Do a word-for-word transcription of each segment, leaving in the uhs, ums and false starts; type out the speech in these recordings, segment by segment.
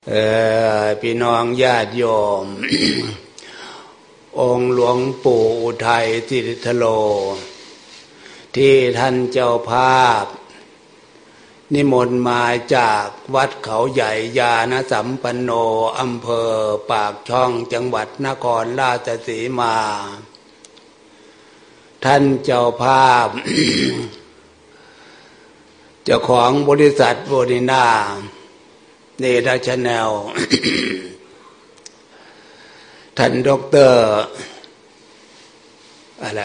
เออพี่น้องญาติโยม องค์หลวงปู่อุทัยสิริทโลที่ท่านเจ้าภาพนิมนต์มาจากวัดเขาใหญ่ญาณสัมปันโนอำเภอปากช่องจังหวัดนครราชสีมาท่านเจ้าภาพ เจ้าของบริษัทโบนินาเนดาชาแนล ท่านด็อกเตอร์อะไร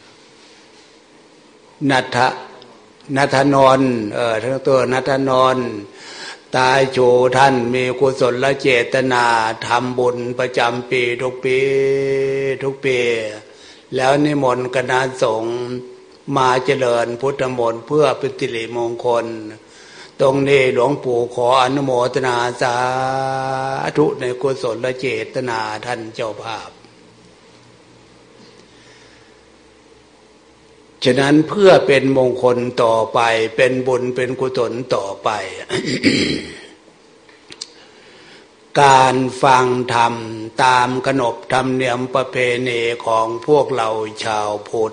นัทนัทนนท์เออท่านด็อกเตอร์นัทนนท์ตายโชท่านมีกุศลเจตนาทำบุญประจำปีทุกปีทุกปีแล้วนิมนต์คณะสงฆ์มาเจริญพุทธมนต์เพื่อเป็นสิริมงคลตรงนี้หลวงปู่ขออนุโมทนาสาธุในกุศลเจตนาท่านเจ้าภาพฉะนั้นเพื่อเป็นมงคลต่อไปเป็นบุญเป็นกุศลต่อไป การฟังธรรมตามขนบธรรมเนียมประเพณีของพวกเราชาวพุทธ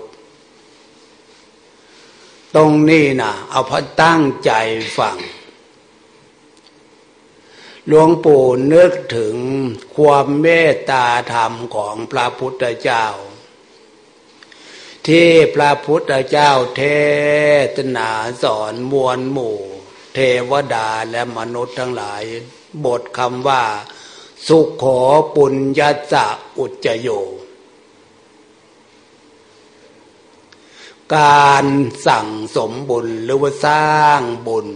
ตรงนี้นะเอาพอตั้งใจฟังหลวงปู่นึกถึงความเมตตาธรรมของพระพุทธเจ้าที่พระพุทธเจ้าเทศนาสอนมวลหมู่เทวดาและมนุษย์ทั้งหลายบทคำว่าสุขโขปุญญัสสะอุจจโยการสั่งสมบุญหรือว่าสร้างบุญ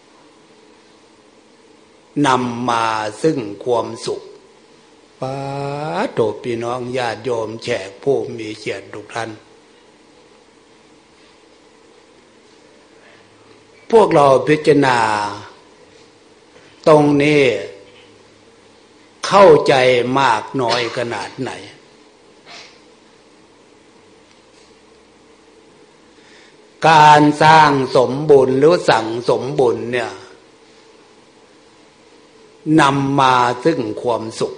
นำมาซึ่งความสุขป้าโตพี่น้องญาติโยมแขกผู้มีเกียรติทุกท่านพวกเราพิจารณาตรงนี้เข้าใจมากน้อยขนาดไหนการสร้างสมบุญหรือสั่งสมบุญเนี่ยนำมาซึ่งความสุข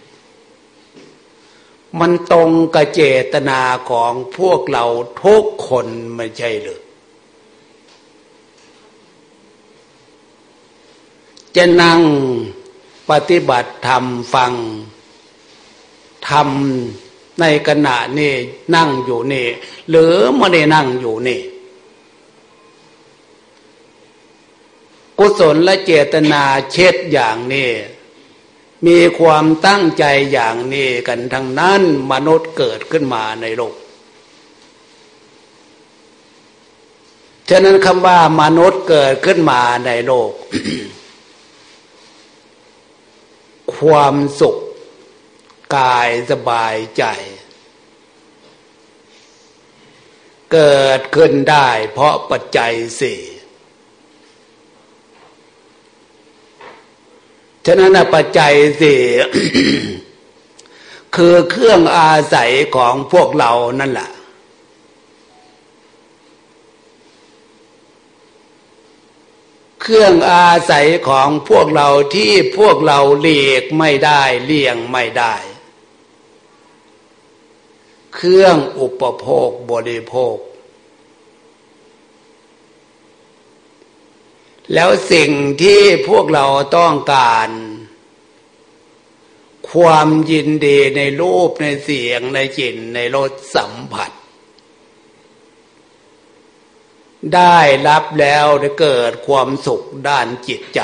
มันตรงกับเจตนาของพวกเราทุกคนไม่ใช่หรือจะนั่งปฏิบัติธรรมฟังธรรมในขณะนี้นั่งอยู่นี่หรือไม่ได้นั่งอยู่นี่กุศลและเจตนาเช่นอย่างนี้มีความตั้งใจอย่างนี้กันทั้งนั้นมนุษย์เกิดขึ้นมาในโลกฉะนั้นคำว่ามนุษย์เกิดขึ้นมาในโลก ความสุขกายสบายใจเกิดขึ้นได้เพราะปัจจัยสี่ฉะนั้นปัจจัยสี่ คือเครื่องอาศัยของพวกเรานั่นแหละเครื่องอาศัยของพวกเราที่พวกเราเลีกไม่ได้เลี่ยงไม่ได้เครื่องอุปโภคบริโภคแล้วสิ่งที่พวกเราต้องการความยินดีในรูปในเสียงในกลิ่นในรสสัมผัสได้รับแล้วได้เกิดความสุขด้านจิตใจ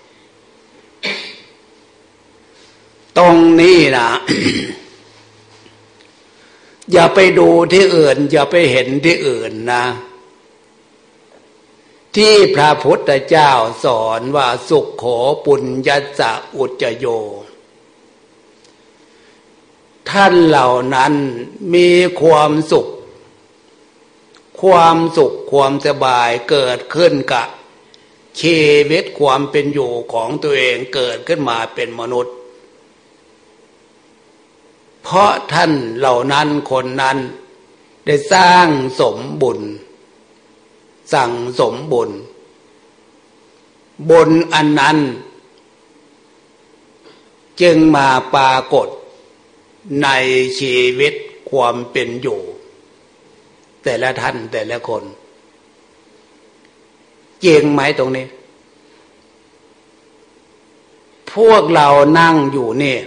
ตรงนี้นะ อย่าไปดูที่อื่นอย่าไปเห็นที่อื่นนะที่พระพุทธเจ้าสอนว่าสุขโขปุญญัสสะอุจจโยท่านเหล่านั้นมีความสุขความสุขความสบายเกิดขึ้นกับชีวิตความเป็นอยู่ของตัวเองเกิดขึ้นมาเป็นมนุษย์เพราะท่านเหล่านั้นคนนั้นได้สร้างสมบุญสั่งสมบุญบุญอันนั้นจึงมาปรากฏในชีวิตความเป็นอยู่แต่ละท่านแต่ละคนจริงไหมตรงนี้พวกเรานั่งอยู่นี่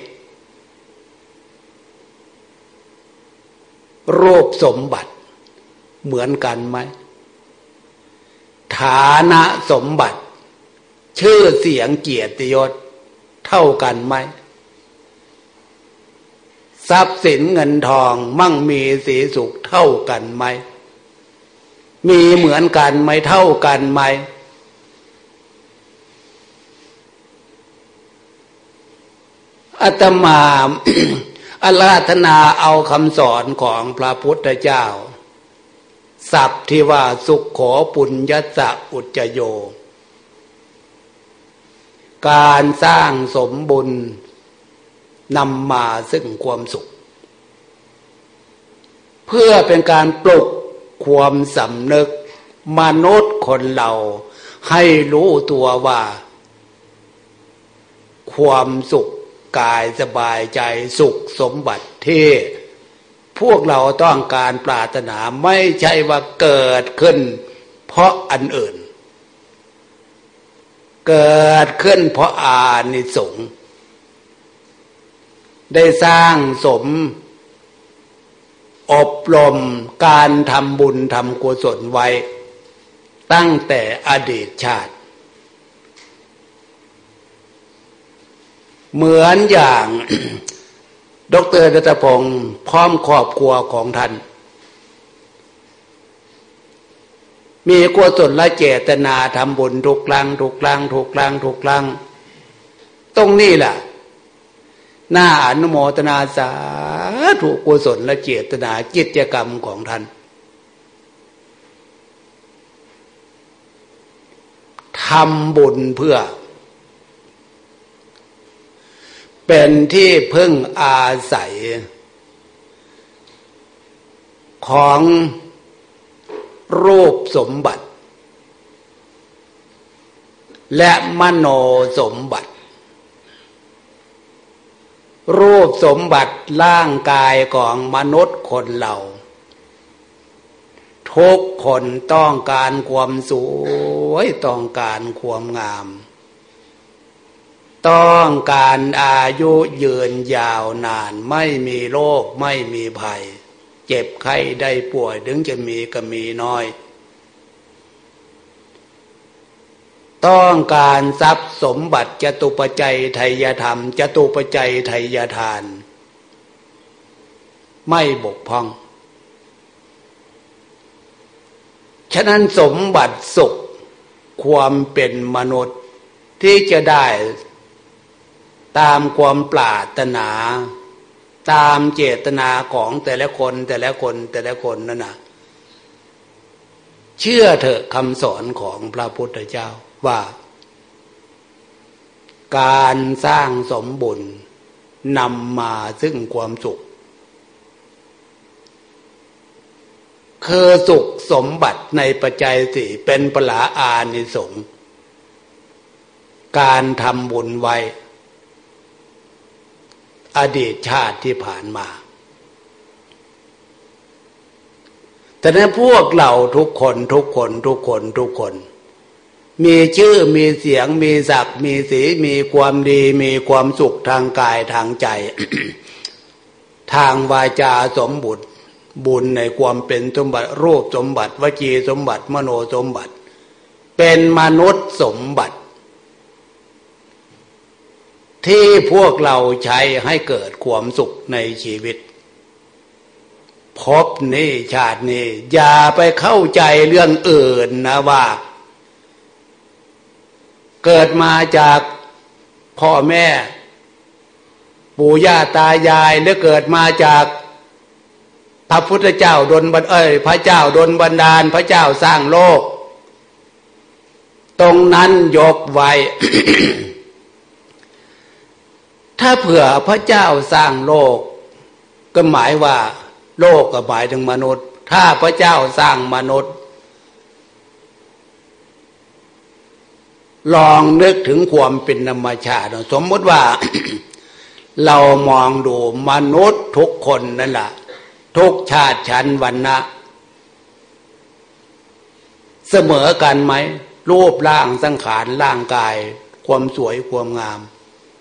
รูปสมบัติเหมือนกันไหมฐานะสมบัติชื่อเสียงเกียรติยศเท่ากันไหมทรัพย์สินเงินทองมั่งมีสีสุขเท่ากันไหมมีเหมือนกันไหมเท่ากันไหมอาตมา อาราธนาเอาคำสอนของพระพุทธเจ้าศัพท์ที่ว่าสุขโขปุญญัสสะอุจจโยการสร้างสมบุญนำมาซึ่งความสุขเพื่อเป็นการปลุกความสำนึกมนุษย์คนเราให้รู้ตัวว่าความสุขกายสบายใจสุขสมบัติที่พวกเราต้องการปรารถนาไม่ใช่ว่าเกิดขึ้นเพราะอันอื่นเกิดขึ้นเพราะอานิสงส์ได้สร้างสมอบรมการทำบุญทำกุศลไว้ตั้งแต่อดีตชาติเหมือนอย่าง ดร.ณัฐพงศ์พร้อมครอบครัวของท่านมีกุศลและเจตนาทำบุญทุกครั้งทุกครั้งทุกครั้งทุกครั้งตรงนี้แหละน่าอนุโมทนาสาธุกุศลและเจตนากิจกรรมของท่านทำบุญเพื่อเป็นที่พึ่งอาศัยของรูปสมบัติและมโนสมบัติรูปสมบัติร่างกายของมนุษย์คนเราทุกคนต้องการความสวยต้องการความงามต้องการอายุยืนยาวนานไม่มีโรคไม่มีภัยเจ็บไข้ได้ป่วยถึงจะมีก็มีน้อยต้องการทรัพย์สมบัติจตุปัจจัยไทยธรรมจตุปัจจัยไทยทานไม่บกพร่องฉะนั้นสมบัติสุขความเป็นมนุษย์ที่จะได้ตามความปรารถนาตามเจตนาของแต่ละคนแต่ละคนแต่ละคนนั่นนะเชื่อเถอะคำสอนของพระพุทธเจ้าว่าการสร้างสมบุญนำมาซึ่งความสุขคือสุขสมบัติในปัจจัยสี่เป็นปลาอานิสงส์การทำบุญไว้อดีตชาติที่ผ่านมาแต่นั้นพวกเราทุกคนทุกคนทุกคนทุกคนมีชื่อมีเสียงมีศักดิ์มีสีมีความดีมีความสุขทางกายทางใจ ทางวาจาสมบุญบุญในความเป็นสมบัติรูปสมบัติวจีสมบัติมโนสมบัติเป็นมนุษย์สมบัติที่พวกเราใช้ให้เกิดความสุขในชีวิตพบนี้ชาตินี้อย่าไปเข้าใจเรื่องอื่นนะว่าเกิดมาจากพ่อแม่ปู่ย่าตายายหรือเกิดมาจากพระพุทธเจ้าดลบันเอ้ยพระเจ้าดลบันดาลพระเจ้าสร้างโลกตรงนั้นยกไว้ ถ้าเผื่อพระเจ้าสร้างโลกก็หมายว่าโลกก็หมายถึงมนุษย์ถ้าพระเจ้าสร้างมนุษย์ลองนึกถึงความเป็นธรรมชาติสมมติว่าเรามองดูมนุษย์ทุกคนนั่นแหละทุกชาติชั้นวรรณะเสมอกันไหมรูปร่างสังขารร่างกายความสวยความงาม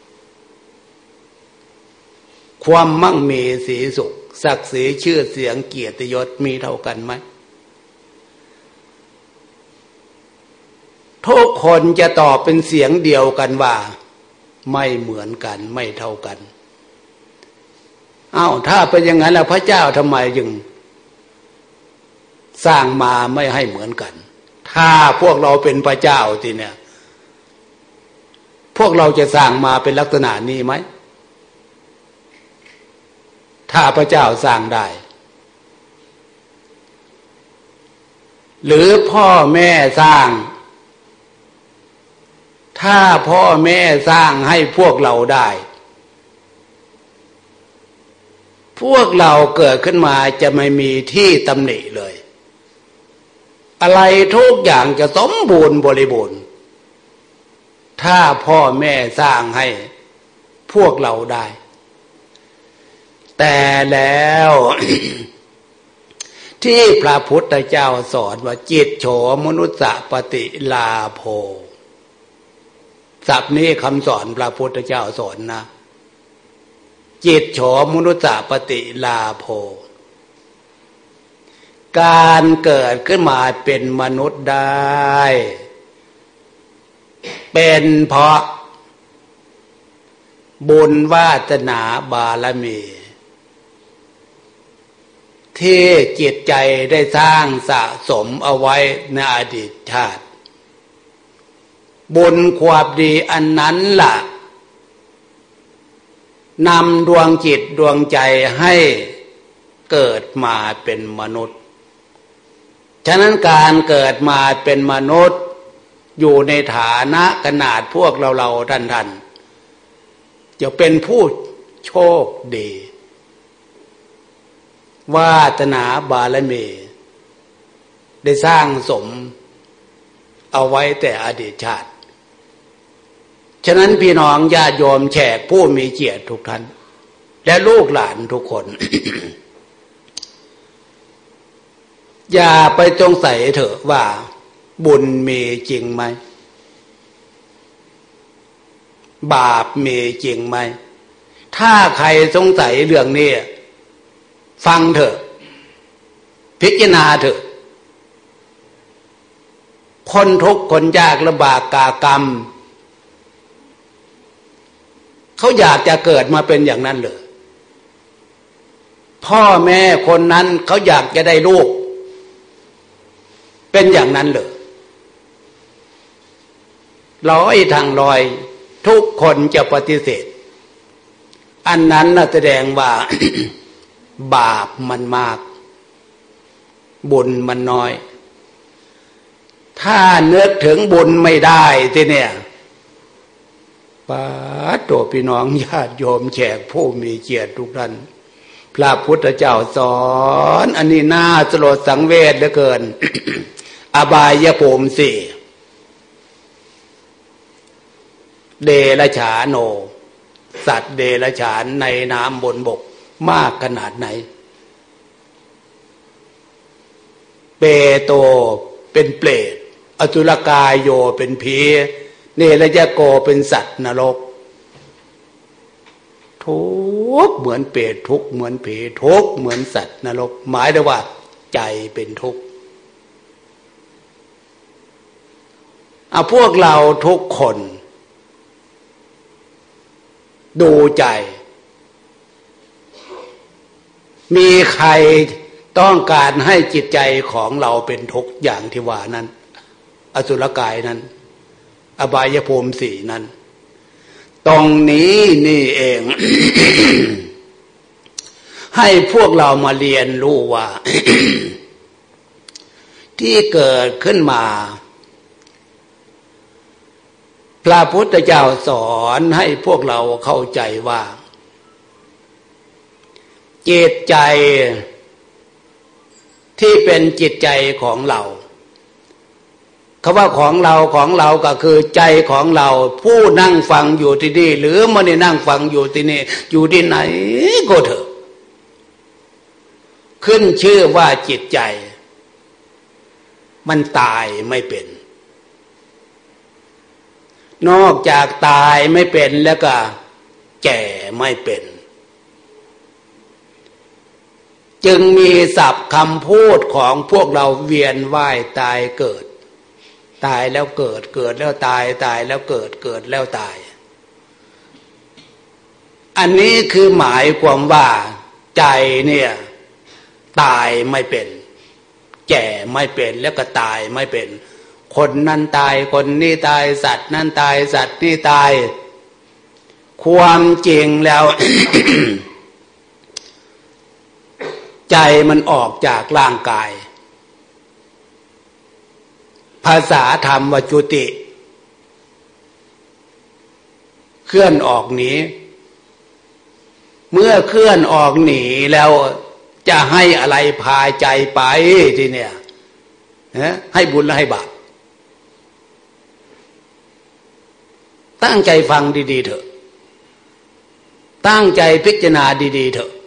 ความมั่งมีสีสุขศักดิ์ศรีชื่อเสียงเกียรติยศมีเท่ากันไหมทุกคนจะตอบเป็นเสียงเดียวกันว่าไม่เหมือนกันไม่เท่ากันอ้าวถ้าเป็นอย่างนั้นแล้วพระเจ้าทำไมจึงสร้างมาไม่ให้เหมือนกันถ้าพวกเราเป็นพระเจ้าทีเนี่ยพวกเราจะสร้างมาเป็นลักษณะนี้ไหมถ้าพระเจ้าสร้างได้หรือพ่อแม่สร้างถ้าพ่อแม่สร้างให้พวกเราได้พวกเราเกิดขึ้นมาจะไม่มีที่ตำหนิเลยอะไรทุกอย่างจะสมบูรณ์บริบูรณ์ถ้าพ่อแม่สร้างให้พวกเราได้แต่แล้ว ที่พระพุทธเจ้าสอนว่าจิตโฉมนุสสะปฏิลาโภศัพท์นี้คำสอนพระพุทธเจ้าสอนนะจิตโฉมนุสสะปฏิลาโภการเกิดขึ้นมาเป็นมนุษย์ได้เป็นเพราะบุญวาสนาบารมีที่จิตใจได้สร้างสะสมเอาไว้ในอดีตชาติบุญความดีอันนั้นล่ะนำดวงจิตดวงใจให้เกิดมาเป็นมนุษย์ฉะนั้นการเกิดมาเป็นมนุษย์อยู่ในฐานะขนาดพวกเราเราท่านท่านจะเป็นผู้โชคดีวาสนาบารมีได้สร้างสมเอาไว้แต่อดีตชาติฉะนั้นพี่น้องญาติโยมแขกผู้มีเกียรติทุกท่านและลูกหลานทุกคน อย่าไปสงสัยเถอะว่าบุญมีจริงไหมบาปมีจริงไหมถ้าใครสงสัยเรื่องนี้ฟังเถอะพิจารณาเถอะคนทุกข์คนยากลำบากกากรรมเขาอยากจะเกิดมาเป็นอย่างนั้นเลยพ่อแม่คนนั้นเขาอยากจะได้ลูกเป็นอย่างนั้นเลยร้อยทางร้อยทุกคนจะปฏิเสธอันนั้นน่ะแสดงว่า บาปมันมากบุญมันน้อยถ้านึกถึงบุญไม่ได้ทีเนี่ยป้าตัวพี่น้องญาติโยมแขกผู้มีเกียรติทุกท่านพระพุทธเจ้าสอนอันนี้น่าสลดสังเวชเหลือเกิน อบายภูมิสี่เดรัจฉานโนสัตว์เดรัจฉานในน้ำบนบกมากขนาดไหนเปโตเป็นเปรตอสุรกายโยเป็นผีเนรยโกเป็นสัตว์นรกทุกข์เหมือนเปรตทุกข์เหมือนผีทุกข์เหมือนสัตว์นรกหมายถึงว่าใจเป็นทุกข์เอาพวกเราทุกคนดูใจมีใครต้องการให้จิตใจของเราเป็นทุกข์อย่างที่ว่านั้นอสุรกายนั้นอบายภูมิสี่นั้นตรงนี้นี่เอง ให้พวกเรามาเรียนรู้ว่า ที่เกิดขึ้นมาพระพุทธเจ้าสอนให้พวกเราเข้าใจว่าจิตใจที่เป็นจิตใจของเราคำว่าของเราของเราก็คือใจของเราผู้นั่งฟังอยู่ที่นี่หรือไม่ได้นั่งฟังอยู่ที่นี่อยู่ที่ไหนก็เถอะขึ้นชื่อว่าจิตใจมันตายไม่เป็นนอกจากตายไม่เป็นแล้วก็แก่ไม่เป็นจึงมีศัพท์คำพูดของพวกเราเวียนว่ายตายเกิดตายแล้วเกิดเกิดแล้วตายตายแล้วเกิดเกิดแล้วตายอันนี้คือหมายความว่าใจเนี่ยตายไม่เป็นแก่ไม่เป็นแล้วก็ตายไม่เป็นคนนั้นตายคนนี้ตายสัตว์นั้นตายสัตว์นี้ตายความจริงแล้ว ใจมันออกจากร่างกายภาษาธรรมว่าจุติเคลื่อนออกหนีเมื่อเคลื่อนออกหนีแล้วจะให้อะไรพาใจไปทีเนี่ยให้บุญและให้บาปตั้งใจฟังดีๆเถอะตั้งใจพิจารณาดีๆเถอะ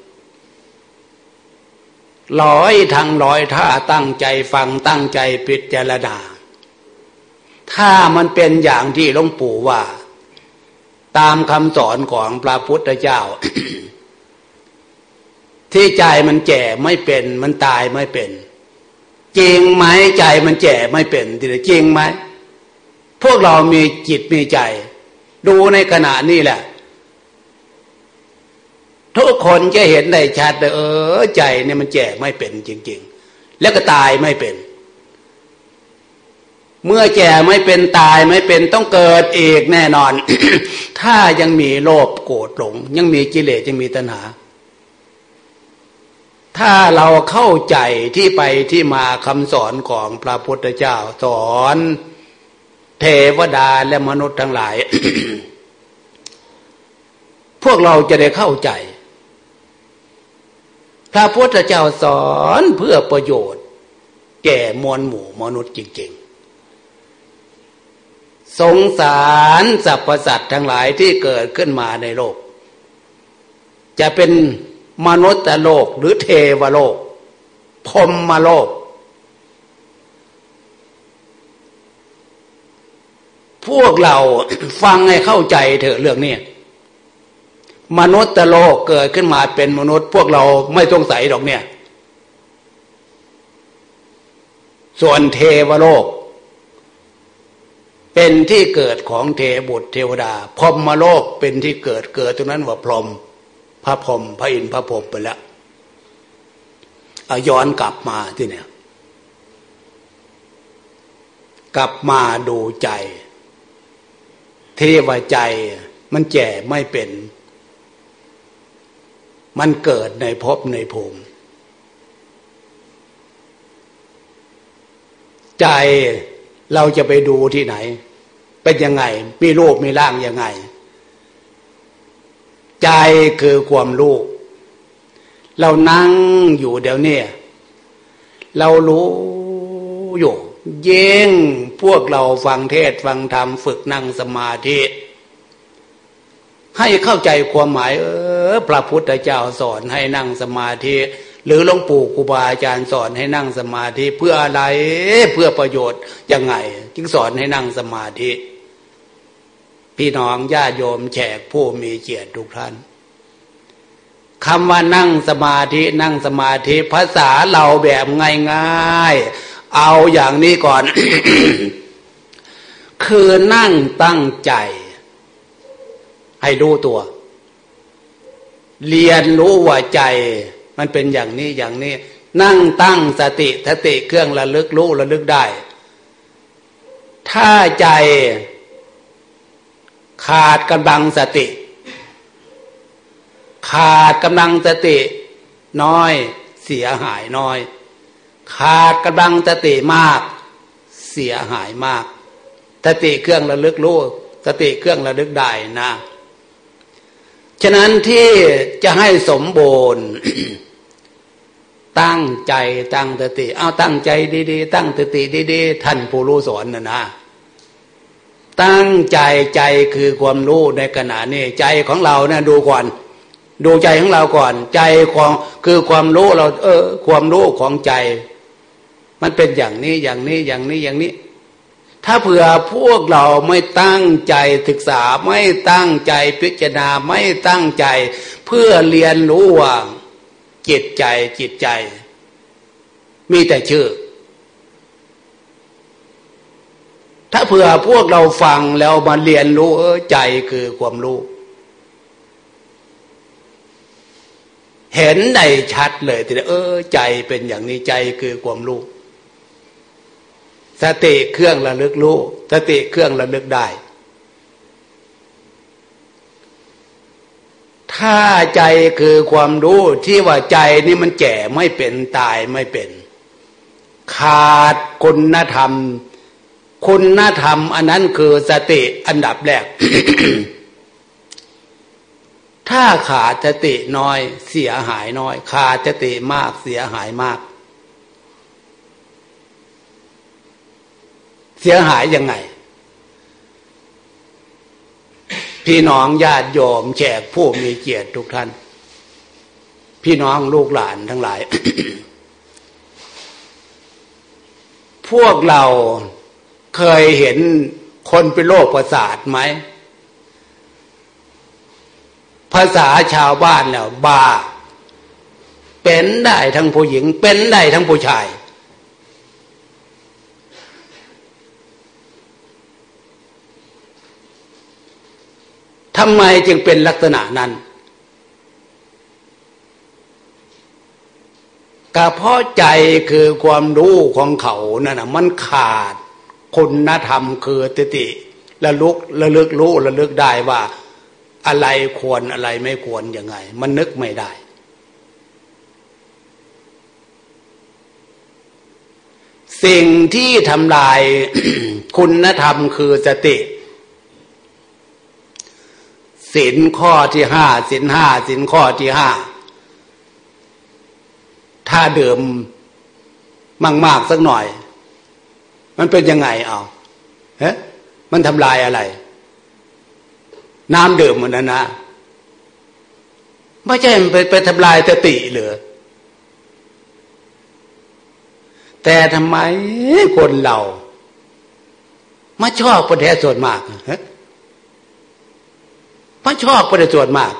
ร้อยทางร้อยถ้าตั้งใจฟังตั้งใจพิจารณาถ้ามันเป็นอย่างที่หลวงปู่ว่าตามคำสอนของพระพุทธเจ้า ที่ใจมันแก่ไม่เป็นมันตายไม่เป็นจริงไหมใจมันแก่ไม่เป็นจริงไหมพวกเรามีจิตมีใจดูในขณะนี้แหละทุกคนจะเห็นได้ชัดเลยเออใจเนี่ยมันแก่ไม่เป็นจริงๆแล้วก็ตายไม่เป็นเมื่อแก่ไม่เป็นตายไม่เป็นต้องเกิดอีกแน่นอน ถ้ายังมีโลภโกรธหลงยังมีกิเลสยังมีตัณหาถ้าเราเข้าใจที่ไปที่มาคำสอนของพระพุทธเจ้าสอนเทวดาและมนุษย์ทั้งหลาย พวกเราจะได้เข้าใจพระพุทธเจ้าสอนเพื่อประโยชน์แก่มวลหมู่มนุษย์จริงๆสงสารสรรพสัตว์ทั้งหลายที่เกิดขึ้นมาในโลกจะเป็นมนุษย์โลกหรือเทวโลกพรหมโลกพวกเรา ฟังให้เข้าใจเถอะเรื่องนี้มนุษย์โลกเกิดขึ้นมาเป็นมนุษย์พวกเราไม่สงสัยหรอกเนี่ยส่วนเทวโลกเป็นที่เกิดของเทบุตรเทวดาพรหมโลกเป็นที่เกิดเกิดตรงนั้นว่าพรหมพระพรหมพระอินทร์พระพรหมไปแล้วเอาย้อนกลับมาที่เนี่ยกลับมาดูใจที่ว่าใจมันแก่ไม่เป็นมันเกิดในภพในภูมิใจเราจะไปดูที่ไหนเป็นยังไงมีรูปมีร่างยังไงใจคือความรู้เรานั่งอยู่เดี๋ยวนี้เรารู้อยู่เย่งพวกเราฟังเทศฟังธรรมฝึกนั่งสมาธิให้เข้าใจความหมายเออพระพุทธเจ้าสอนให้นั่งสมาธิหรือหลวงปู่ครูบาอาจารย์สอนให้นั่งสมาธิเพื่ออะไรเพื่อประโยชน์ยังไงจึงสอนให้นั่งสมาธิพี่น้องญาติโยมแขกผู้มีเกียรติทุกท่านคำว่านั่งสมาธินั่งสมาธิภาษาเราแบบง่ายๆเอาอย่างนี้ก่อน คือนั่งตั้งใจให้รู้ตัวเรียนรู้ว่าใจมันเป็นอย่างนี้อย่างนี้นั่งตั้งสติสติเครื่องระลึกรู้ระลึกได้ถ้าใจขาดกำลังสติขาดกำลังสติน้อยเสียหายน้อยขาดกำลังสติมากเสียหายมากสติเครื่องระลึกรู้สติเครื่องระลึกได้นะฉะนั้นที่จะให้สมบูรณ์ตั้งใจตั้งสติเอาตั้งใจดีๆตั้งสติดีๆท่านผู้รู้สอนนะนะตั้งใจใจคือความรู้ในขณะนี้ใจของเรานะดูก่อนดูใจของเราก่อนใจของคือความรู้เราเออความรู้ของใจมันเป็นอย่างนี้อย่างนี้อย่างนี้อย่างนี้ถ้าเผื่อพวกเราไม่ตั้งใจศึกษาไม่ตั้งใจพิจารณาไม่ตั้งใจเพื่อเรียนรู้ว่าจิตใจจิตใจมีแต่ชื่อถ้าเผื่อพวกเราฟังแล้วมาเรียนรู้เออใจคือความรู้เห็นได้ชัดเลยทีเดียวเออใจเป็นอย่างนี้ใจคือความรู้สติเครื่องระลึกรู้สติเครื่องระลึกได้ถ้าใจคือความรู้ที่ว่าใจนี่มันแก่ไม่เป็นตายไม่เป็นขาดคุณธรรมคุณธรรมอันนั้นคือสติอันดับแรก ถ้าขาดสติน้อยเสียหายน้อยขาดสติมากเสียหายมากเสียหายยังไงพี่น้องญาติโยมแขกผู้มีเกียรติทุกท่านพี่น้องลูกหลานทั้งหลาย พวกเราเคยเห็นคนเป็นโรคประสาทไหมภาษาชาวบ้านเนี่ยบ้าเป็นได้ทั้งผู้หญิงเป็นได้ทั้งผู้ชายทำไมจึงเป็นลักษณะนั้นก็เพราะใจคือความรู้ของเขานั่นน่ะมันขาดคุณธรรมคือสติระลึกระลึกรู้ระลึกได้ว่าอะไรควรอะไรไม่ควรยังไงมันนึกไม่ได้สิ่งที่ทำลาย คุณธรรมคือสติศีลข้อที่ห้าศีลห้าศีลข้อที่ห้าถ้าดื่มมากๆสักหน่อยมันเป็นยังไงเอาเฮ้มันทำลายอะไรน้ำดื่มมันนะนะไม่ใช่มันไปไปทำลายสติเหรอแต่ทำไมคนเรามาชอบประเทศส่วนมากฮะมาชอบประเทศส่วนมาก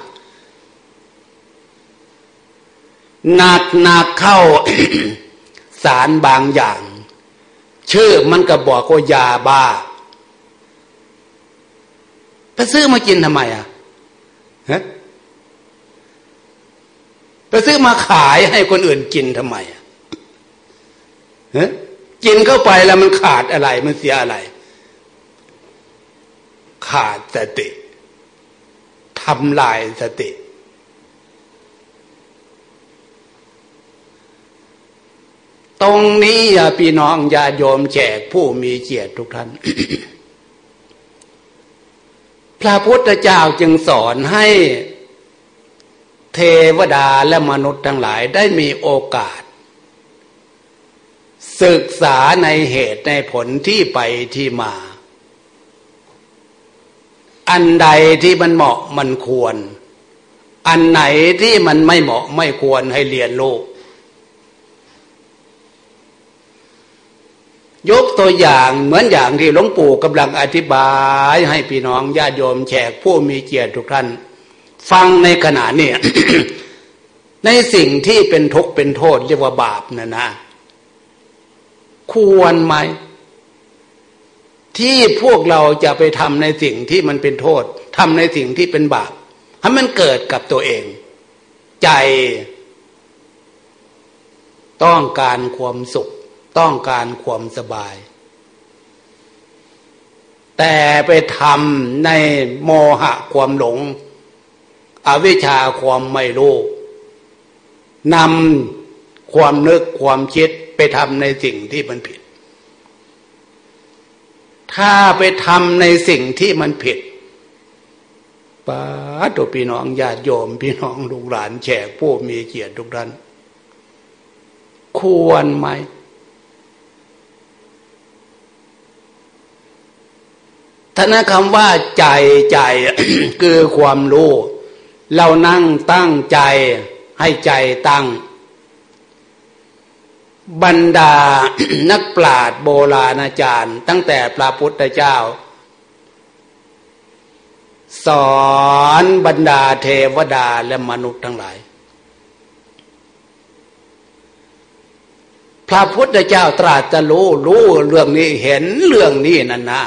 หนักหนักเข้า สารบางอย่างชื่อมันก็บอกว่ายาบ้าไปซื้อมากินทำไมอ่ะฮะไปซื้อมาขายให้คนอื่นกินทำไมอ่ะฮะกินเข้าไปแล้วมันขาดอะไรมันเสียอะไรขาดสติทำลายสติตรงนี้อย่าพี่น้องญาติโยมแขกผู้มีเกียรติทุกท่าน พระพุทธเจ้าจึงสอนให้เทวดาและมนุษย์ทั้งหลายได้มีโอกาสศึกษาในเหตุในผลที่ไปที่มาอันใดที่มันเหมาะมันควรอันไหนที่มันไม่เหมาะไม่ควรให้เรียนรู้ยกตัวอย่างเหมือนอย่างที่หลวงปู่กำลังอธิบายให้พี่น้องญาติโยมแขกผู้มีเกียรติทุกท่านฟังในขณะนี้ ในสิ่งที่เป็นทุกข์เป็นโทษเรียกว่าบาปนะนะควรไหมที่พวกเราจะไปทำในสิ่งที่มันเป็นโทษทำในสิ่งที่เป็นบาปให้มันเกิดกับตัวเองใจต้องการความสุขต้องการความสบายแต่ไปทำในโมหะความหลงอวิชชาความไม่รู้นำความนึกความคิดไปทำในสิ่งที่มันผิดถ้าไปทำในสิ่งที่มันผิดป้าตัวพี่น้องญาติโยมพี่น้องลูกหลานแขกผู้มีเกียรติทุกท่านควรไหมท่านคำว่าใจใจ คือความรู้เรานั่งตั้งใจให้ใจตั้งบรรดา นักปราชญ์โบราณอาจารย์ตั้งแต่พระพุทธเจ้าสอนบรรดาเทวดาและมนุษย์ทั้งหลายพระพุทธเจ้าตรัสรู้รู้เรื่องนี้เห็นเรื่องนี้นั่นนะ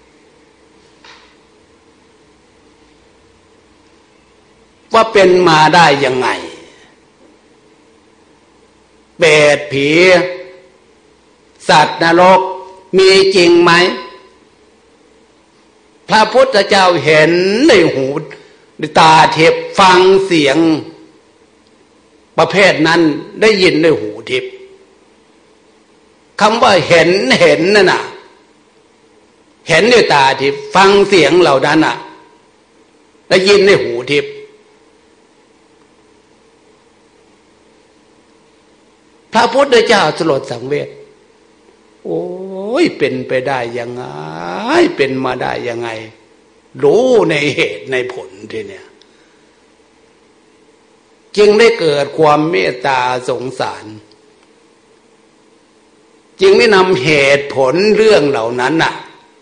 ว่าเป็นมาได้ยังไงเปรตผีสัตว์นรกมีจริงไหมพระพุทธเจ้าเห็นในหูในตาทิพย์ฟังเสียงประเภทนั้นได้ยินในหูทิพย์คำว่าเห็นเห็นนั่นน่ะเห็นด้วยตาทิพย์ฟังเสียงเหล่านั้นน่ะได้ยินในหูทิพย์พระพุทธเจ้าสลดสังเวชโอ้ยเป็นไปได้ยังไงเป็นมาได้ยังไงรู้ในเหตุในผลทีเนี่ยจึงได้เกิดความเมตตาสงสารจึงได้นำเหตุผลเรื่องเหล่านั้นน่ะ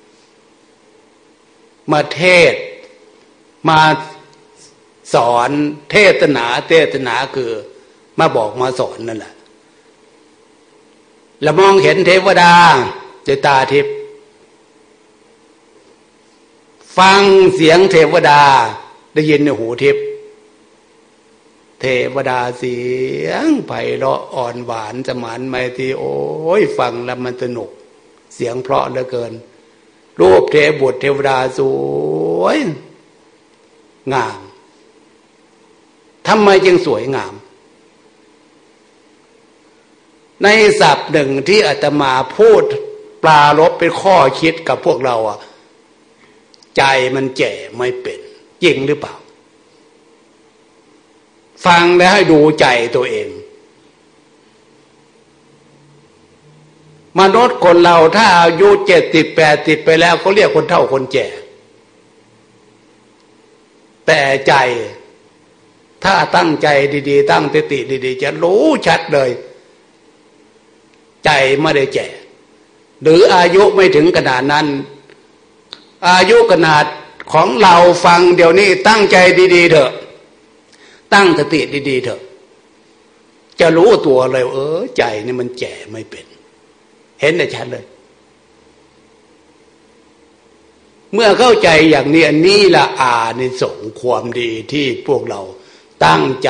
มาเทศมาสอนเทศนาเทศนาคือมาบอกมาสอนนั่นแหละแล้วมองเห็นเทวดาด้วยตาทิพย์ฟังเสียงเทวดาได้ยินในหูทิพย์เทวดาเสียงไพเราะอ่อนหวานสมานไมตรีโอ้ยฟังแล้วมันสนุกเสียงเพราะเหลือเกินรูปเทบุตรเทวดาสวยงามทำไมจึงสวยงามในศัพท์หนึ่งที่อาตมาพูดปรารภเป็นข้อคิดกับพวกเราอ่ะใจมันแก่ไม่เป็นจริงหรือเปล่าฟังแล้วให้ดูใจตัวเองมนุษย์คนเราถ้าอายุเจ็ดสิบแปดสิบไปแล้วเขาเรียกคนเฒ่าคนแก่แต่ใจถ้าตั้งใจดีๆตั้งสติดีๆจะรู้ชัดเลยใจไม่ได้แก่หรืออายุไม่ถึงขนาดนั้นอายุขนาดของเราฟังเดี๋ยวนี้ตั้งใจดีๆเถอะตั้งสติดีๆเถอะจะรู้ตัวเลยเออใจนี่มันแก่ไม่เป็นเห็นได้ชัดเลยเมื่อเข้าใจอย่างนี้นี่ละอานิสงส์ความดีที่พวกเราตั้งใจ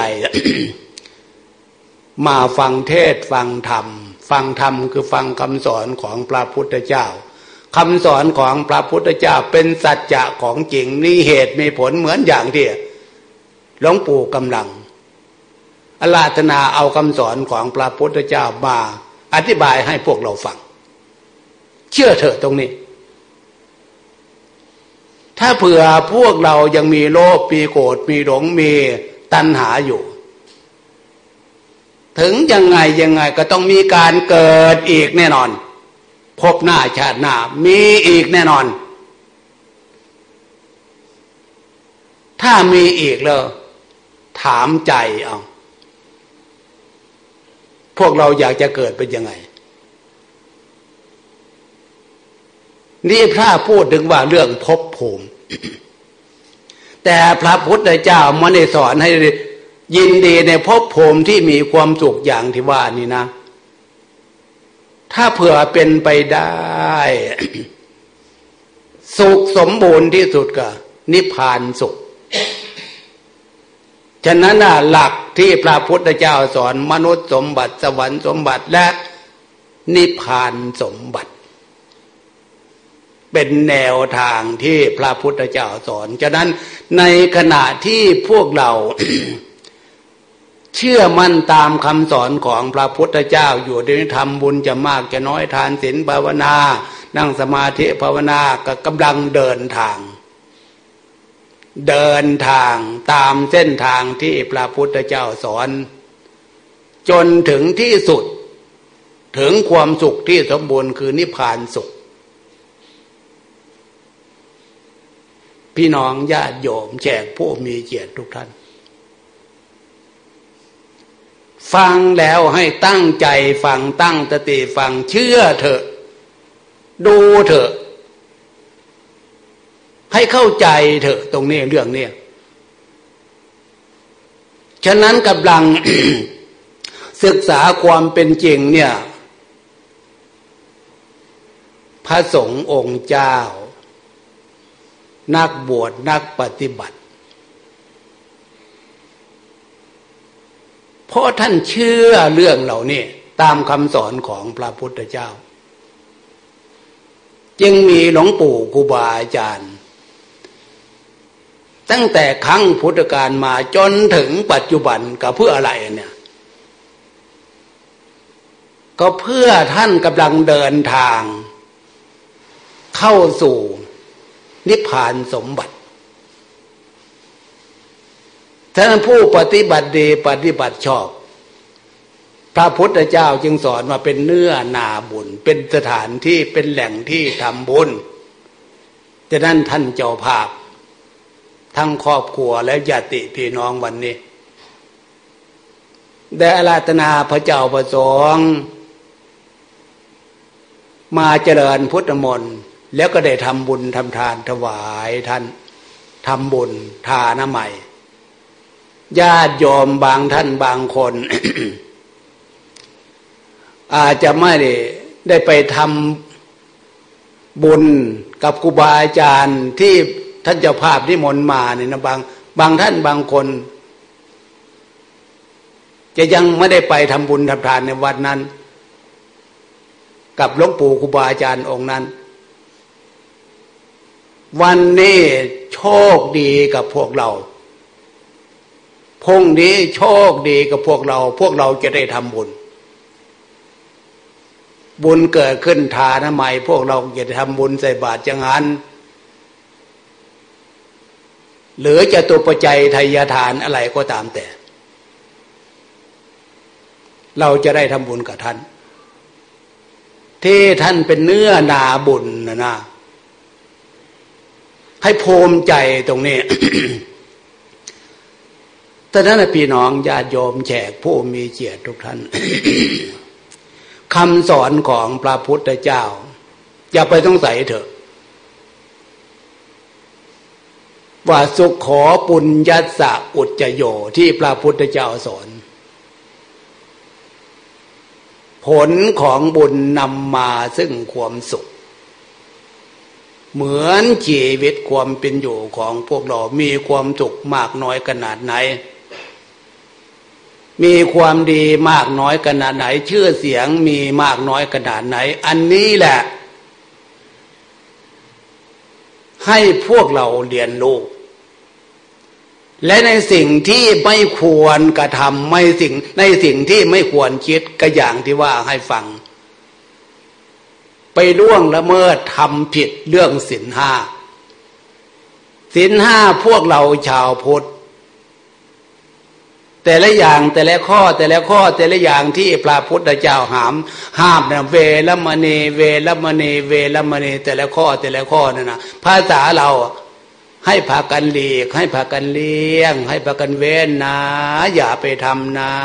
มาฟังเทศฟังธรรมฟังธรรมคือฟังคำสอนของพระพุทธเจ้าคำสอนของพระพุทธเจ้าเป็นสัจจะของจริงมีเหตุมีผลเหมือนอย่างที่หลวงปู่กำลังอาราธนาเอาคำสอนของพระพุทธเจ้ามาอธิบายให้พวกเราฟังเชื่อเถอะตรงนี้ถ้าเผื่อพวกเรายังมีโลภมีโกรธมีหลงมีตัณหาอยู่ถึงยังไงยังไงก็ต้องมีการเกิดอีกแน่นอนพบหน้าชาติหน้ามีอีกแน่นอนถ้ามีอีกแล้วถามใจเอาพวกเราอยากจะเกิดเป็นยังไงนี่พระพูดถึงว่าเรื่องภพภูมิ แต่พระพุทธเจ้าไม่ได้สอนให้ยินดีในภพภูมิที่มีความสุขอย่างที่ว่านี่นะถ้าเผื่อเป็นไปได้ สุขสมบูรณ์ที่สุดก็นิพพานสุขฉะนั้นน่ะหลักที่พระพุทธเจ้าสอนมนุษย์สมบัติสวรรค์สมบัติและนิพพานสมบัติเป็นแนวทางที่พระพุทธเจ้าสอนฉะนั้นในขณะที่พวกเรา เชื่อมั่นตามคำสอนของพระพุทธเจ้าอยู่ในธรรมบุญจะมากจะน้อยทานศีลภาวนานั่งสมาธิภาวนาก็กำลังเดินทางเดินทางตามเส้นทางที่พระพุทธเจ้าสอนจนถึงที่สุดถึงความสุขที่สมบูรณ์คือนิพพานสุขพี่น้องญาติโยมแขกผู้มีเกียรติทุกท่านฟังแล้วให้ตั้งใจฟังตั้งสติฟังเชื่อเถอะดูเถอะให้เข้าใจเถอะตรงนี้เรื่องนี้ฉะนั้นกำลัง ศึกษาความเป็นจริงเนี่ยพระสงฆ์องค์เจ้านักบวชนักปฏิบัติเพราะท่านเชื่อเรื่องเหล่านี้ตามคำสอนของพระพุทธเจ้าจึงมีหลวงปู่ครูบาอาจารย์ตั้งแต่ครั้งพุทธกาลมาจนถึงปัจจุบันก็เพื่ออะไรเนี่ยก็เพื่อท่านกำลังเดินทางเข้าสู่นิพพานสมบัติท่านผู้ปฏิบัติดีปฏิบัติชอบพระพุทธเจ้าจึงสอนว่าเป็นเนื้อนาบุญเป็นสถานที่เป็นแหล่งที่ทำบุญฉะนั้นท่านเจ้าภาพทั้งครอบครัวและญาติพี่น้องวันนี้ได้อาราธนาพระเจ้าประสงค์มาเจริญพุทธมนต์แล้วก็ได้ทำบุญทำทานถวายท่านทำบุญทานใหม่ญาติโยมบางท่านบางคน อาจจะไม่ได้ได้ไปทำบุญกับครูบาอาจารย์ที่ท่านเจ้าภาพนิมนต์มาเนี่ยนะบางบางท่านบางคนจะยังไม่ได้ไปทำบุญทำทานในวัดนั้นกับหลวงปู่ครูบาอาจารย์องค์นั้นวันนี้โชคดีกับพวกเราพรุ่งนี้โชคดีกับพวกเราพวกเราจะได้ทำบุญบุญเกิดขึ้นทานใหม่พวกเราจะทำบุญใส่บาตรจังหันหรือจะตุปัจจัยทายทานอะไรก็ตามแต่เราจะได้ทำบุญกับท่านที่ท่านเป็นเนื้อนาบุญนะนะให้ภูมิใจตรงนี้ แต่นั้นพี่น้องญาติโยมแขกผู้มีเกียรติทุกท่าน คำสอนของพระพุทธเจ้าอย่าไปสงสัยเถอะว่าสุขขอปุญญัสสะอุจจโยที่พระพุทธเจ้าสอนผลของบุญนำมาซึ่งความสุขเหมือนชีวิตความเป็นอยู่ของพวกเรามีความสุขมากน้อยขนาดไหนมีความดีมากน้อยขนาดไหนชื่อเสียงมีมากน้อยขนาดไหนอันนี้แหละให้พวกเราเรียนรู้และในสิ่งที่ไม่ควรกระทำไม่สิ่งในสิ่งที่ไม่ควรคิดก็อย่างที่ว่าให้ฟังไปล่วงละเมิดทำผิดเรื่องศีลห้าศีลห้าพวกเราชาวพุทธแต่ละอย่างแต่ละข้อแต่ละข้อแต่ละอย่างที่พระพุทธเจ้าห้ามห้ามนะเวรมณีเวรมณีเวรมณีแต่ละข้อแต่ละข้อนั่นนะภาษาเราให้พากันหลีกให้พากันเลี่ยงให้พากันเว้นนะอย่าไปทำนะ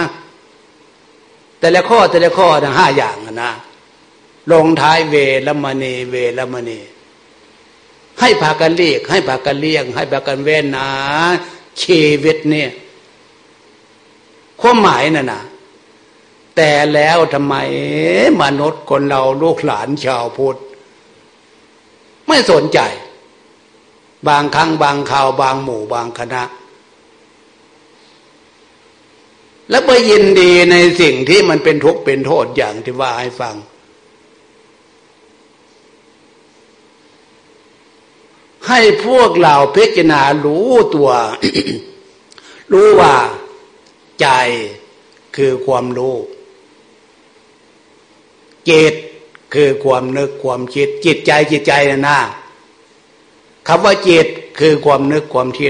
แต่ละข้อแต่ละข้อทั้งห้าอย่างนะลงท้ายเวรมณีเวรมณีให้พากันหลีกให้พากันเลี่ยงให้พากันเว้นนะชีวิตเนี่ยความหมายน่ะนะแต่แล้วทำไมมนุษย์คนเราลูกหลานชาวพุทธไม่สนใจบางครั้งบางคราวบางหมู่บางคณะแล้วไปยินดีในสิ่งที่มันเป็นทุกข์เป็นโทษอย่างที่ว่าให้ฟังให้พวกเราพิจารณารู้ตัว รู้ว่าใจคือความรู้จิตคือความนึกความคิดจิตใจจิตใจนะนะคำว่าจิตคือความนึกความคิด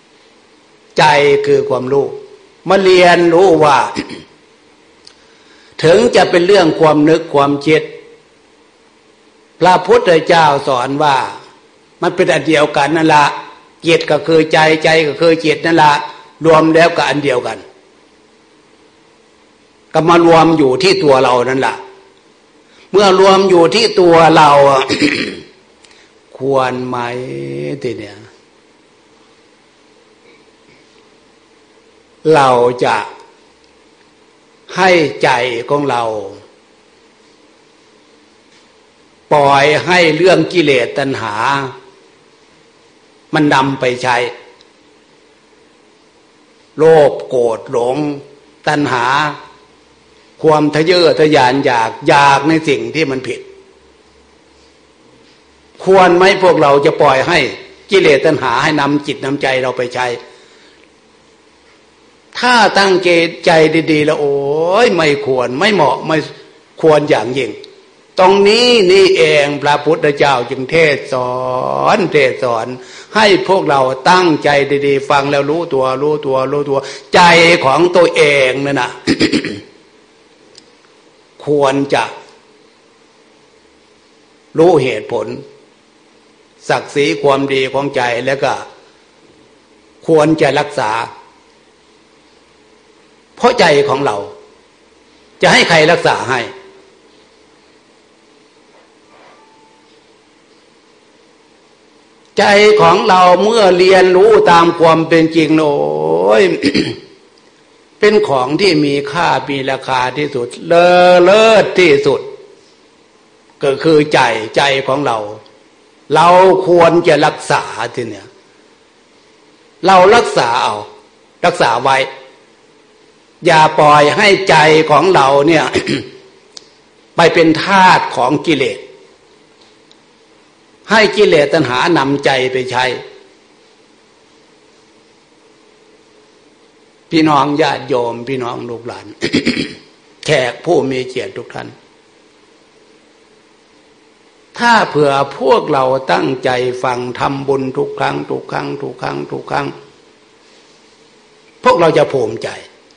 ใจคือความรู้มาเรียนรู้ว่าถึงจะเป็นเรื่องความนึกความคิดพระพุทธเจ้าสอนว่ามันเป็นอันเดียวกันนั่นละจิตก็คือใจใจก็คือจิตนั่นละรวมแล้วก็อันเดียวกันก็มารวมอยู่ที่ตัวเรานั่นละเมื่อรวมอยู่ที่ตัวเรา ควรไหมทีเนี้ยเราจะให้ใจของเราปล่อยให้เรื่องกิเลสตัณหามันนำไปใช้โลภโกรธหลงตัณหาความทะเยอทะยานอยากอยากในสิ่งที่มันผิดควรไหมพวกเราจะปล่อยให้กิเลสตัณหาให้นำจิตนำใจเราไปใช้ถ้าตั้งใจดีๆแล้วโอ้ยไม่ควรไม่เหมาะไม่ควรอย่างยิ่งตรงนี้นี่เองพระพุทธเจ้าจึงเทศสอนเทศสอนให้พวกเราตั้งใจดีๆฟังแล้วรู้ตัวรู้ตัวรู้ตัวใจของตัวเองนั่นน่ะ ควรจะรู้เหตุผลศักดิ์ศรีความดีของใจแล้วก็ควรจะรักษาเพราะใจของเราจะให้ใครรักษาให้ใจของเราเมื่อเรียนรู้ตามความเป็นจริงโอ้ย เป็นของที่มีค่ามีราคาที่สุดเลอเลิศที่สุดก็คือใจใจของเราเราควรจะรักษาทีเนี้ยเรารักษาเอารักษาไว้อย่าปล่อยให้ใจของเราเนี่ย ไปเป็นทาสของกิเลสให้กิเลสตัณหานำใจไปใช้พี่น้องญาติโยมพี่น้องลูกหลาน แขกผู้มีเกียรติทุกท่านถ้าเผื่อพวกเราตั้งใจฟังทำบุญทุกครั้งทุกครั้งทุกครั้งทุกครั้งพวกเราจะภูมิใจ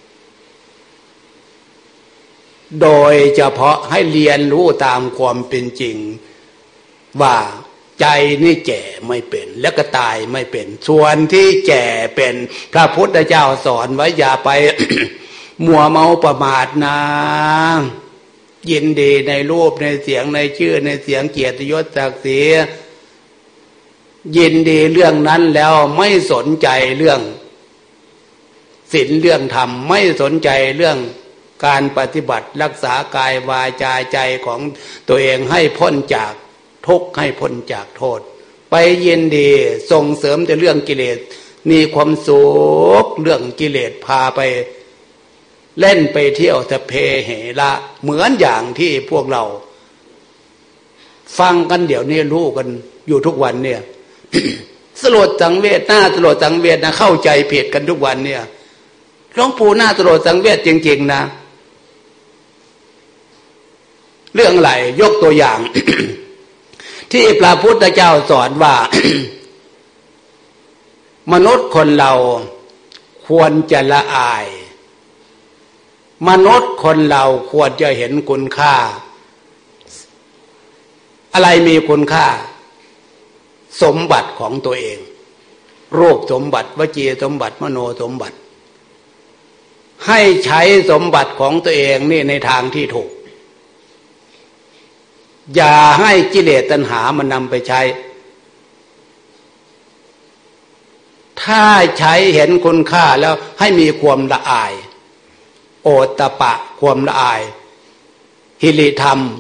โดยเฉพาะให้เรียนรู้ตามความเป็นจริงว่าใจนี่แก่ไม่เป็นและก็ตายไม่เป็นส่วนที่แก่เป็นพระพุทธเจ้าสอนไว้อย่าไป มัวเมาประมาทนะยินดีในรูปในเสียงในชื่อในเสียงเกียรติยศศักดิ์ศรียินดีเรื่องนั้นแล้วไม่สนใจเรื่องศีลเรื่องธรรมไม่สนใจเรื่องการปฏิบัติรักษากายวาจาใจของตัวเองให้พ้นจากทุกข์ให้พ้นจากโทษไปยินดีส่งเสริมแต่เรื่องกิเลสมีความสุขเรื่องกิเลสพาไปเล่นไปเที่ยวสะเพเหระเหมือนอย่างที่พวกเราฟังกันเดี๋ยวนี้รู้กันอยู่ทุกวันเนี่ย สลดสังเวชหน้าสลดสังเวชนะเข้าใจผิดกันทุกวันเนี่ยหลวงปู่หน้าสลดสังเวชจริงๆนะเรื่องอะไรยกตัวอย่าง ที่พระพุทธเจ้าสอนว่า มนุษย์คนเราควรจะละอายมนุษย์คนเราควรจะเห็นคุณค่าอะไรมีคุณค่าสมบัติของตัวเองรูปสมบัติวจีสมบัติมโนสมบัติให้ใช้สมบัติของตัวเองนี่ในทางที่ถูกอย่าให้กิเลสตัณหามันนำไปใช้ถ้าใช้เห็นคุณค่าแล้วให้มีความละอายโอตตปะความละอายหิริธรรม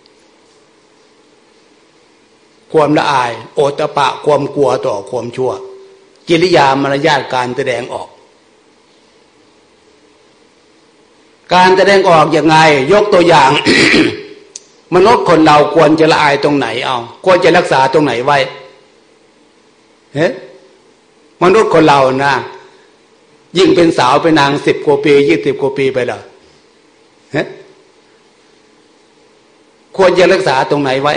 ความละอายโอตตปะความกลัวต่อความชั่วกิริยามารยาทการแสดงออกการแสดงออกอย่างไงยกตัวอย่าง มนุษย์คนเราควรจะละอายตรงไหนเอาควรจะรักษาตรงไหนไว้เฮ้มนุษย์คนเรานะยิ่งเป็นสาวเป็นนางสิบกว่าปียี่สิบกว่าปีไปแล้วเฮ้ควรจะรักษาตรงไหนไว้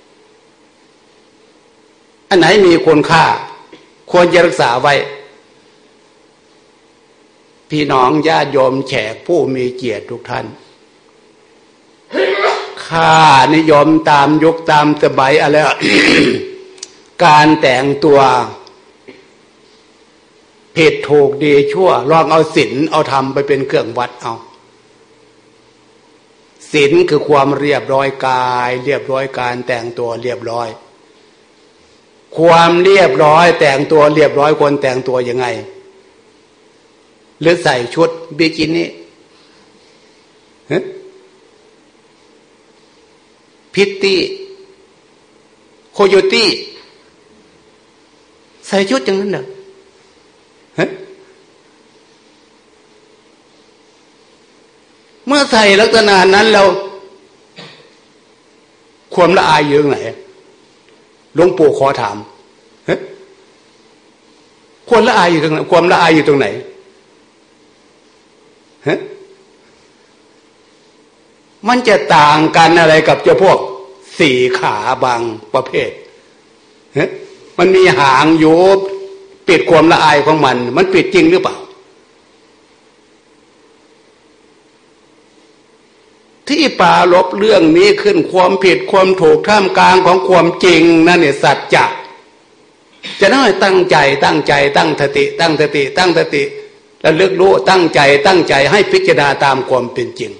อันไหนมีคุณค่าควรจะรักษาไว้พี่น้องญาติโยมแขกผู้มีเกียรติทุกท่านค่านิยมตามยุคตามสมัยอะไร การแต่งตัวผิดถูกดีชั่วลองเอาศีลเอาธรรมไปเป็นเครื่องวัดเอาศีลคือความเรียบร้อยกายเรียบร้อยการแต่งตัวเรียบร้อยความเรียบร้อยแต่งตัวเรียบร้อยคนแต่งตัวยังไงหรือใส่ชุดบิกินี่ฮะพิตตี้โคโยตี้ใส่ชุดอย่างนั้นเหรอฮะเมื่อใส่ลักษณะนั้นเราความละอายอยู่ตรงไหนหลวงปู่ขอถามฮะความละอายอยู่ตรงไหนความละอายอยู่ตรงไหนฮะมันจะต่างกันอะไรกับเจ้าพวกสี่ขาบางประเภทฮะมันมีหางอยู่ปิดความละอายของมันมันปิดจริงหรือเปล่าที่ปราลบเรื่องนี้ขึ้นความผิดความถูกท่ามกลางของความจริงนั่นเนี่ยสัจจะจะต้องตั้งใจตั้งใจตั้งสติตั้งสติตั้งสติแล้วเลือกรู้ตั้งใจตั้งใจให้พิจารณาตามความเป็นจริง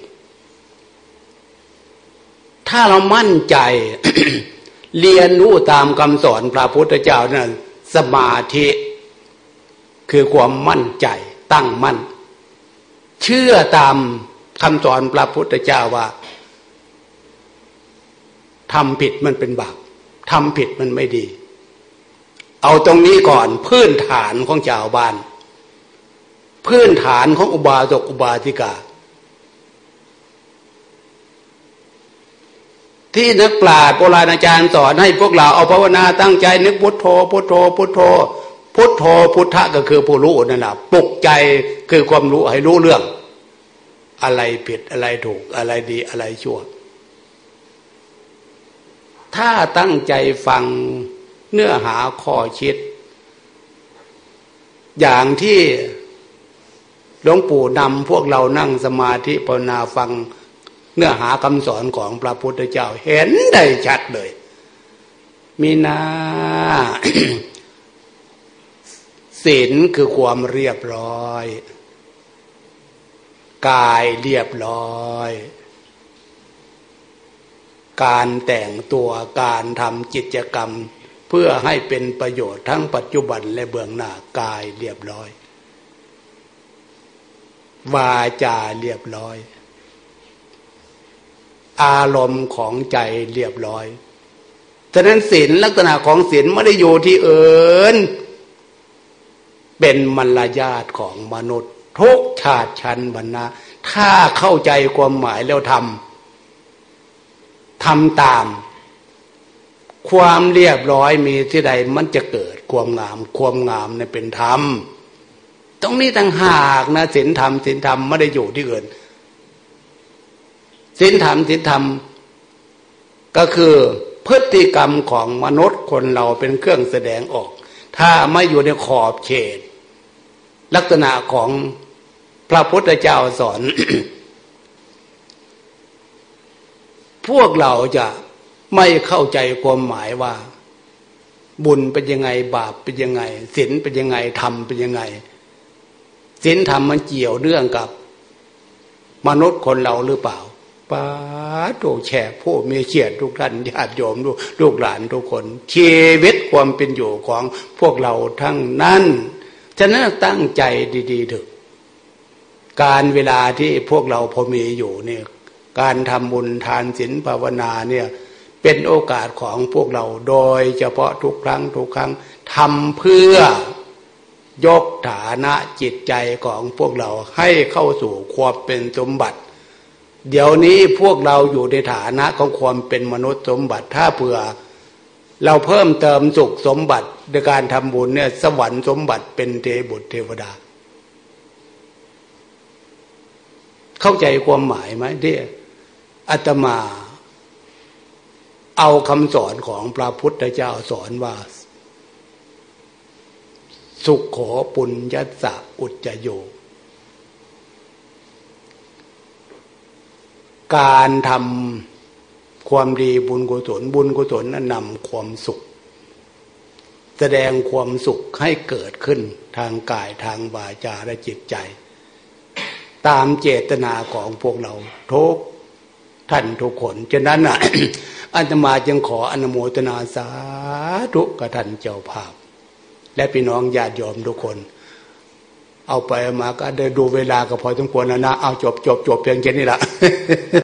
ถ้าเรามั่นใจ เรียนรู้ตามคำสอนพระพุทธเจ้านั้นสมาธิคือความมั่นใจตั้งมั่นเชื่อตามคำสอนพระพุทธเจ้าว่าทำผิดมันเป็นบาปทำผิดมันไม่ดีเอาตรงนี้ก่อนพื้นฐานของชาวบ้านพื้นฐานของอุบาสกอุบาสิกาที่นักปราชญ์โบราณอาจารย์สอนให้พวกเราเอาภาวนาตั้งใจนึกพุทโธพุทโธพุทโธพุทโธพุทธะก็คือผู้รู้นั่นแหละปลุกใจคือความรู้ให้รู้เรื่องอะไรผิดอะไรถูกอะไรดีอะไรชั่วถ้าตั้งใจฟังเนื้อหาข้อคิดอย่างที่หลวงปู่นำพวกเรานั่งสมาธิภาวนาฟังเนื้อหาคำสอนของพระพุทธเจ้าเห็นได้ชัดเลยมีนา ศีลคือความเรียบร้อยกายเรียบร้อยการแต่งตัวการทำกิจกรรมเพื่อให้เป็นประโยชน์ทั้งปัจจุบันและเบื้องหน้ากายเรียบร้อยวาจาเรียบร้อยอารมณ์ของใจเรียบร้อยฉะนั้นศีลลักษณะของศีลไม่ได้อยู่ที่อื่นเป็นมารยาทของมนุษย์ทุกชาติชั้นวรรณะถ้าเข้าใจความหมายแล้วทำทำตามความเรียบร้อยมีที่ใดมันจะเกิดความงามความงามเนี่ยเป็นธรรมตรงนี้ต่างหากนะศีลธรรมศีลธรรมไม่ได้อยู่ที่อื่นศีลธรรมศีลธรรมก็คือพฤติกรรมของมนุษย์คนเราเป็นเครื่องแสดงออกถ้าไม่อยู่ในขอบเขตลักษณะของพระพุทธเจ้าสอน พวกเราจะไม่เข้าใจความหมายว่าบุญเป็นยังไงบาปเป็นยังไงศีลเป็นยังไงธรรมเป็นยังไงศีลธรรมมันเกี่ยวเนื่องกับมนุษย์คนเราหรือเปล่าป้าโตแฉกผู้มีเกียรติทุกท่านญาติโยมลูกหลานทุกคนชีวิตความเป็นอยู่ของพวกเราทั้งนั้นฉะนั้นตั้งใจดีๆเถอะการเวลาที่พวกเราพอมีอยู่เนี่ยการทำบุญทานศีลภาวนาเนี่ยเป็นโอกาสของพวกเราโดยเฉพาะทุกครั้งทุกครั้งทำเพื่อยกฐานะจิตใจของพวกเราให้เข้าสู่ความเป็นสมบัติเดี๋ยวนี้พวกเราอยู่ในฐานะของความเป็นมนุษย์สมบัติถ้าเผื่อเราเพิ่มเติมสุขสมบัติในการทำบุญเนี่ยสวรรค์สมบัติเป็นเทบุตรเทวดาเข้าใจความหมายไหมที่อาตมาเอาคำสอนของพระพุทธเจ้าสอนว่าสุขโขปุญญัสสะอุจจโยการทความดีบุญกุศลบุญกุศลนั้นนำความสุขแสดงความสุขให้เกิดขึ้นทางกายทางวาจาและจิตใจตามเจตนาของพวกเราทุกท่านทุกคนฉะนั้นน่ะ อาตมาจึงขออนุโมทนาสาธุกับท่านเจ้าภาพและพี่น้องญาติโยมทุกคนเอาไปมาก็ได้ดูเวลาก็พอสมควรแล้วนะเอาจบจบจบเพียงแค่นี้ละ